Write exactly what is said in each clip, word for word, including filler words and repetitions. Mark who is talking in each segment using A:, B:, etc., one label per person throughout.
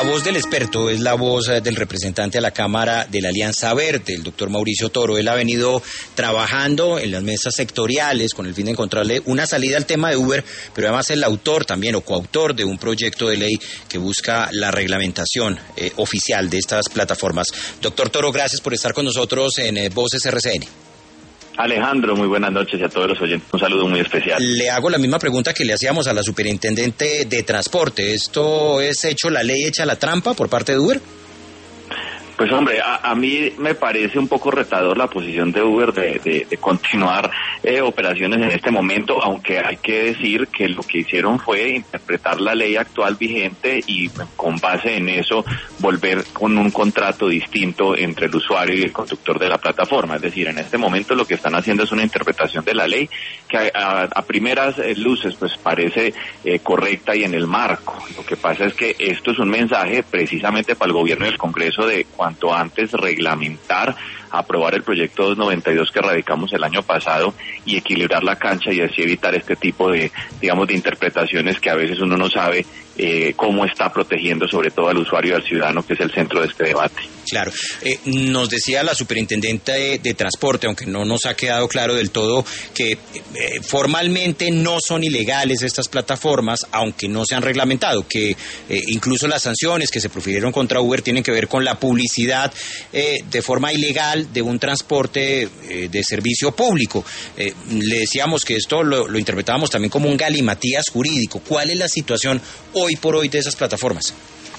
A: voz del experto es la voz del representante a la Cámara de la Alianza Verde, el doctor Mauricio Toro. Él ha venido trabajando en las mesas sectoriales con el fin de encontrarle una salida al tema de Uber, pero además es el autor también o coautor de un proyecto de ley que busca la reglamentación eh, oficial de estas plataformas. Doctor Toro, gracias por estar con nosotros en eh, Voces R C N.
B: Alejandro, muy buenas noches y a todos los oyentes un saludo muy especial.
A: Le hago la misma pregunta que le hacíamos a la superintendente de transporte. ¿Esto es hecho la ley, hecha la trampa por parte de Uber?
B: Pues hombre, a, a mí me parece un poco retador la posición de Uber de, de, de continuar eh, operaciones en este momento, aunque hay que decir que lo que hicieron fue interpretar la ley actual vigente y con base en eso volver con un contrato distinto entre el usuario y el conductor de la plataforma. Es decir, en este momento lo que están haciendo es una interpretación de la ley que a, a, a primeras luces pues parece eh, correcta y en el marco. Lo que pasa es que esto es un mensaje precisamente para el gobierno y el Congreso de cuanto antes reglamentar, aprobar el proyecto doscientos noventa y dos que radicamos el año pasado y equilibrar la cancha y así evitar este tipo de, digamos, de interpretaciones que a veces uno no sabe eh, cómo está protegiendo sobre todo al usuario y al ciudadano, que es el centro de este debate.
A: Claro, eh, nos decía la superintendente de, de transporte, aunque no nos ha quedado claro del todo, que eh, formalmente no son ilegales estas plataformas, aunque no se han reglamentado, que eh, incluso las sanciones que se profirieron contra Uber tienen que ver con la publicidad eh, de forma ilegal de un transporte eh, de servicio público. Eh, le decíamos que esto lo, lo interpretábamos también como un galimatías jurídico. ¿Cuál es la situación hoy por hoy de esas plataformas?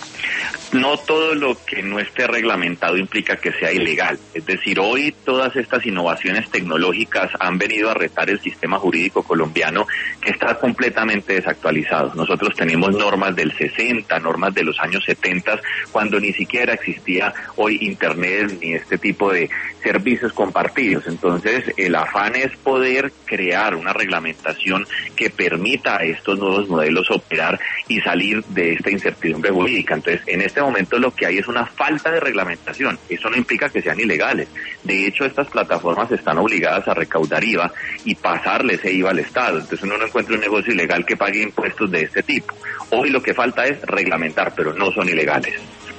B: No todo lo que no esté reglamentado implica que sea ilegal. Es decir, hoy todas estas innovaciones tecnológicas han venido a retar el sistema jurídico colombiano, que está completamente desactualizado. Nosotros tenemos normas del sesenta, normas de los años setenta, cuando ni siquiera existía hoy Internet ni este tipo de servicios compartidos. Entonces, el afán es poder crear una reglamentación que permita a estos nuevos modelos operar y salir de esta incertidumbre jurídica. Entonces, en este momento lo que hay es una falta de reglamentación. Eso no implica que sean ilegales. De hecho, estas plataformas están obligadas a recaudar I V A y pasarle ese I V A al Estado. Entonces uno no encuentra un negocio ilegal que pague impuestos de este tipo. Hoy lo que falta es reglamentar, pero no son ilegales.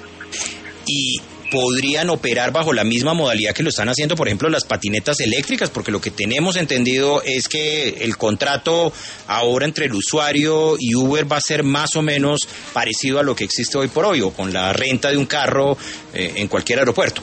A: Y podrían operar bajo la misma modalidad que lo están haciendo, por ejemplo, las patinetas eléctricas, porque lo que tenemos entendido es que el contrato ahora entre el usuario y Uber va a ser más o menos parecido a lo que existe hoy por hoy, o con la renta de un carro eh, en cualquier aeropuerto.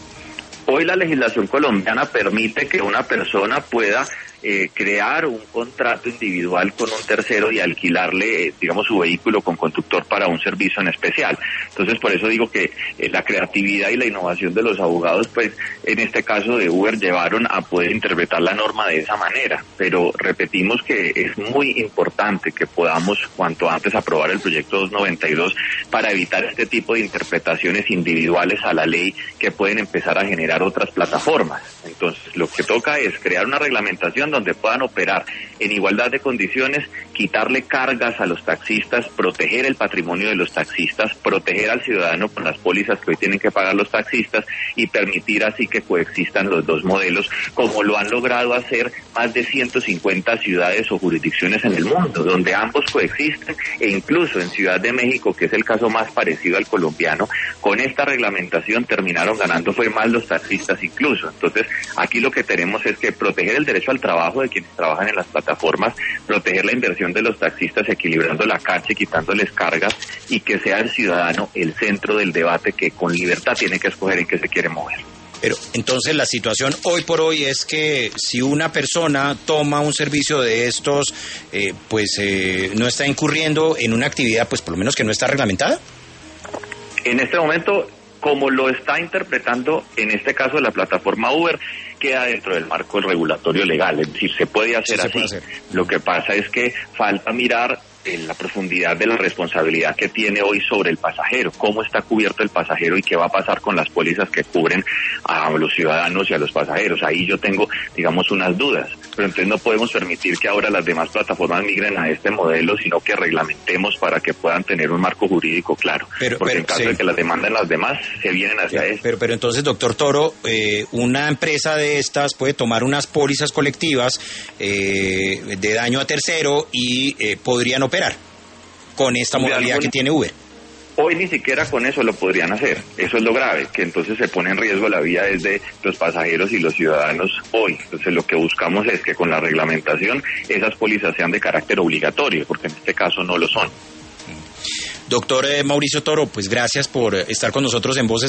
B: Hoy la legislación colombiana permite que una persona pueda Eh, crear un contrato individual con un tercero y alquilarle, eh, digamos, su vehículo con conductor para un servicio en especial. Entonces, por eso digo que eh, la creatividad y la innovación de los abogados, pues, en este caso de Uber, llevaron a poder interpretar la norma de esa manera. Pero repetimos que es muy importante que podamos cuanto antes aprobar el proyecto doscientos noventa y dos para evitar este tipo de interpretaciones individuales a la ley que pueden empezar a generar otras plataformas. Entonces, lo que toca es crear una reglamentación donde puedan operar en igualdad de condiciones, quitarle cargas a los taxistas, proteger el patrimonio de los taxistas, proteger al ciudadano con las pólizas que hoy tienen que pagar los taxistas y permitir así que coexistan los dos modelos, como lo han logrado hacer más de ciento cincuenta ciudades o jurisdicciones en el mundo, donde ambos coexisten, e incluso en Ciudad de México, que es el caso más parecido al colombiano, con esta reglamentación terminaron ganando fue más los taxistas incluso. Entonces, aquí lo que tenemos es que proteger el derecho al trabajo de quienes trabajan en las plataformas, proteger la inversión de los taxistas equilibrando la cancha y quitándoles cargas, y que sea el ciudadano el centro del debate, que con libertad tiene que escoger en qué se quiere mover.
A: Pero entonces la situación hoy por hoy es que si una persona toma un servicio de estos, eh, pues eh, no está incurriendo en una actividad, pues por lo menos que no está reglamentada.
B: En este momento, como lo está interpretando en este caso la plataforma Uber, queda dentro del marco del regulatorio legal, es decir, se puede hacer
A: sí, se
B: así.
A: Puede hacer.
B: Lo que pasa es que falta mirar en la profundidad de la responsabilidad que tiene hoy sobre el pasajero, cómo está cubierto el pasajero y qué va a pasar con las pólizas que cubren a los ciudadanos y a los pasajeros. Ahí yo tengo, digamos, unas dudas, pero entonces no podemos permitir que ahora las demás plataformas migren a este modelo, sino que reglamentemos para que puedan tener un marco jurídico claro, pero, porque pero, en caso sí. de que las demanden las demás, se vienen hacia
A: sí,
B: esto.
A: Pero, pero entonces, doctor Toro, eh, una empresa de estas puede tomar unas pólizas colectivas eh, de daño a tercero y eh, podrían operar con esta modalidad algún, que tiene Uber.
B: Hoy ni siquiera con eso lo podrían hacer. Eso es lo grave, que entonces se pone en riesgo la vida desde los pasajeros y los ciudadanos hoy. Entonces lo que buscamos es que con la reglamentación esas pólizas sean de carácter obligatorio, porque en este caso no lo son.
A: Doctor eh, Mauricio Toro, pues gracias por estar con nosotros en Voces